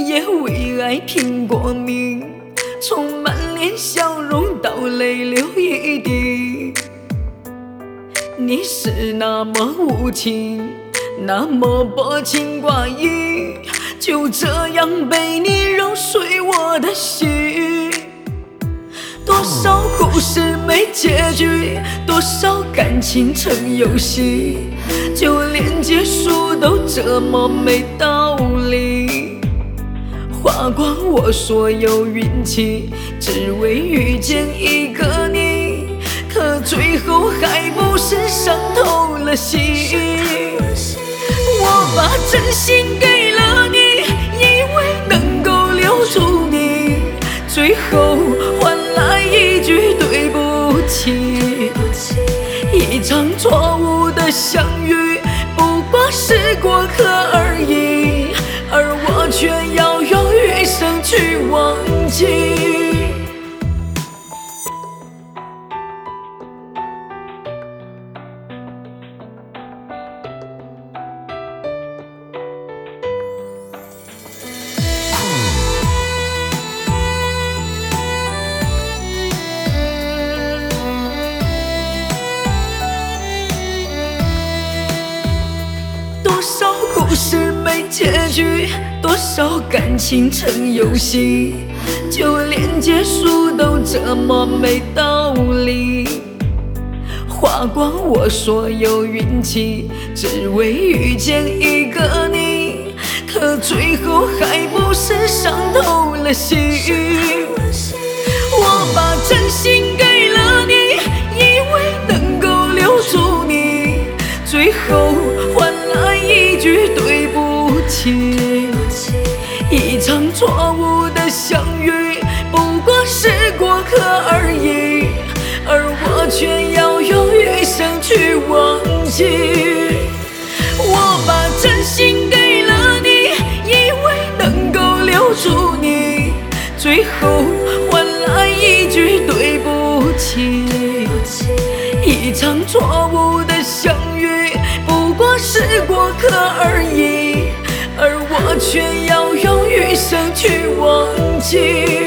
也为爱拼过命，从满脸笑容到泪流一地。你是那么无情，那么薄情寡义，就这样被你揉碎我的心。多少故事没结局，多少感情成游戏，就连结束都这么没道理。花光我所有运气，只为遇见一个你，可最后还不是伤透了心。我把真心给了你，以为能够留住你，最后换来一句对不起。一场错误的相遇，不过是过客而已，而我却要用余生去忘记。多少故事没结局，多少感情成游戏，就连结束都这么没道理。花光我所有运气，只为遇见一个你，可最后还不是伤透了心。我把真心给了你，以为能够留住你，最后换来一句对不起。一场错误的相遇，不过是过客而已，而我却要用余生去忘记。我把真心给了你，以为能够留住你，最后换来一句对不起。一场错误的相遇，不过是过客而已，而我却要用余生去忘记。